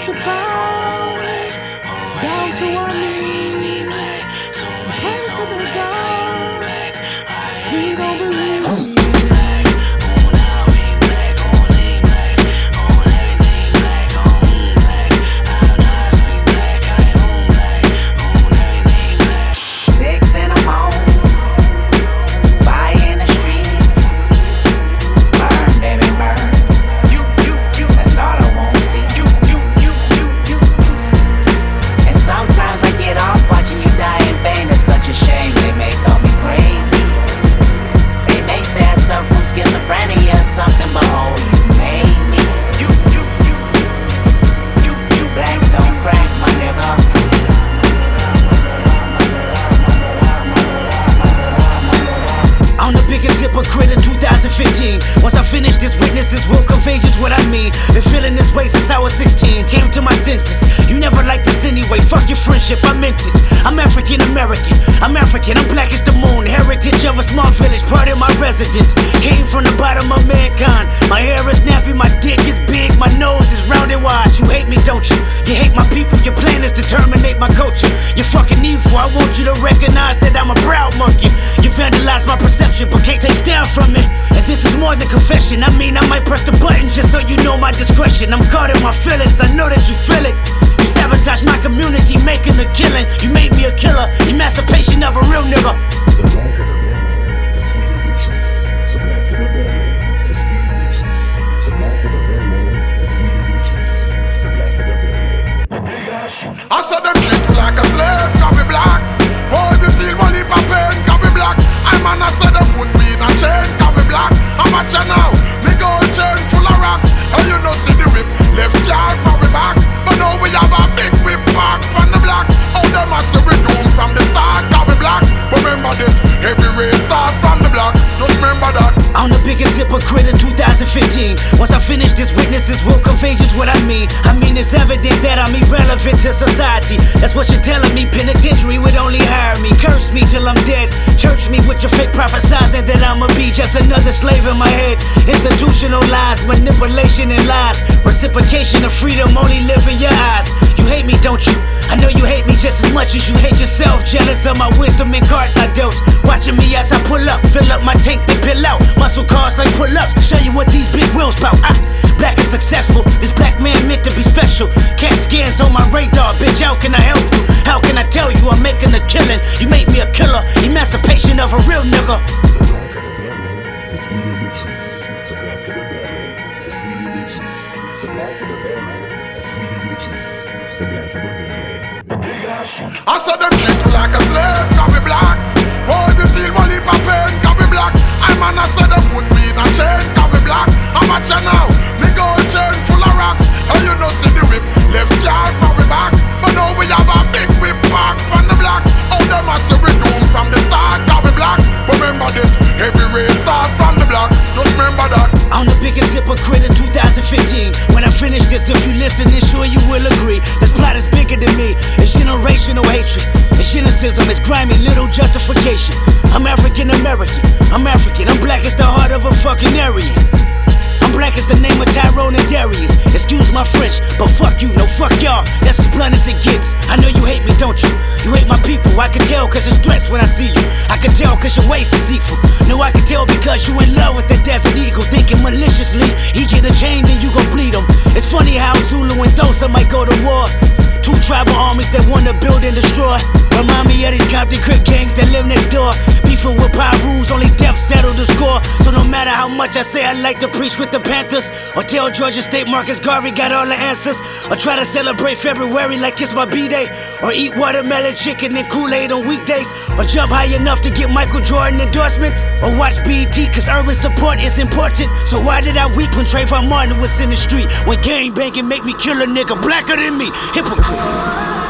press the bow down to our knees, pray to the God. We don't believe. Hypocrite in 2015. Once I finish this, witnesses will contagious what I mean. Been feeling this way since I was 16. Came to my senses. You never liked this anyway. Fuck your friendship, I meant it. I'm African American. I'm African. I'm black as the moon. Heritage of a small village, part of my residence. Came from the bottom of mankind. My hair is nappy, my dick is big, my nose is round and wide. You hate me, don't you? You hate my people. Your plan is to terminate my culture. You're fucking evil. I want you to recognize that I'm a proud monkey. You vandalized my perception, but can't take down from it. And this is more than confession. I mean, I might press the button just so you know my discretion. I'm caught in my feelings, I know that you feel it. You sabotage my community, making a killing. You made me a killer, emancipation of a real nigga. The black of the belly, the sweeter riches. The black of the belly, the sweeter riches. The black of the belly, the sweeter riches. The black of the belly, the big ass shoot. I saw them treat me like a slave, cause me black. Oh, if you feel one heap of pain, cause me black. I man, I said them put me in a chain, cause me black. I'm a now, me gold chain full of rocks. And you know see the whip, left scar for me back. But now we have a big whip back from the black. Oh, them a say we doom from the start, cause we black. But remember this, every race start from the black. Just remember that. I'm the biggest hypocrite in 2015. Once I finish this, witnesses will contagious what I mean. I mean, it's evident that I'm irrelevant to society. That's what you're telling me. Penitentiary would only hire me. Curse me till I'm dead. Church me with your fake prophesizing that I'ma be just another slave in my head. Institutional lies, manipulation and lies. Reciprocation of freedom only live in your eyes. You hate me, don't you? I know you hate me just as much as you hate yourself. Jealous of my wisdom and cards I dose. Watching me as I pull up, fill up my tank, then pill out. Muscle cars like pull-ups, show you what these big wheels bout. Black and successful, this black man meant to be special. Cat scans on my radar, bitch, how can I help you? How can I tell you I'm making a killing? You made me a killer, emancipation of a real nigga. The black of the belly, the sweeter riches. The black of the belly, the sweeter riches. The black of the belly, the sweeter riches. The black of the belly, the big ass shoot. I saw them treat me like a slave, cause me black. Oh, if you feel one heap of pain, cause me black. I man, I said them put me in a chain, cause me black. I'm a now, me gold chain full of rocks. And you know see the whip, left scar for me back. But now we have a big whip back from the black. Oh, them a say we doom from the start, cause we black. But remember this, every race start from the black. Just remember that. I'm the biggest hypocrite in 2015. When I finish this, if you listen, then sure you will agree. This plot is bigger than me. It's generational hatred. It's cynicism, it's grimy, little justification. I'm African American. I'm African. I'm black as the heart of a fucking Aryan. I'm black as the name of Tyrone and Darius. Excuse my French, but fuck you, no fuck y'all. That's as blunt as it gets. I know you hate me, don't you? You hate my people, I can tell cause it's threats when I see you. I can tell cause your waist deceitful. No, I can tell because you in love with that desert eagle. Thinking maliciously, he get a chain then you gon' bleed him. It's funny how Zulu and Xhosa might go to war. Two tribal armies that wanna build and destroy. Remind me of these Compton Crip gangs that live next door. Beefing with power rules, only death settled the score. So no matter how much I say I like to preach with the Panthers, or tell Georgia State Marcus Garvey got all the answers, or try to celebrate February like it's my B-Day, or eat watermelon chicken and Kool-Aid on weekdays, or jump high enough to get Michael Jordan endorsements, or watch BET cause urban support is important. So why did I weep when Trayvon Martin was in the street? When gang banging make me kill a nigga blacker than me? Hypocrite.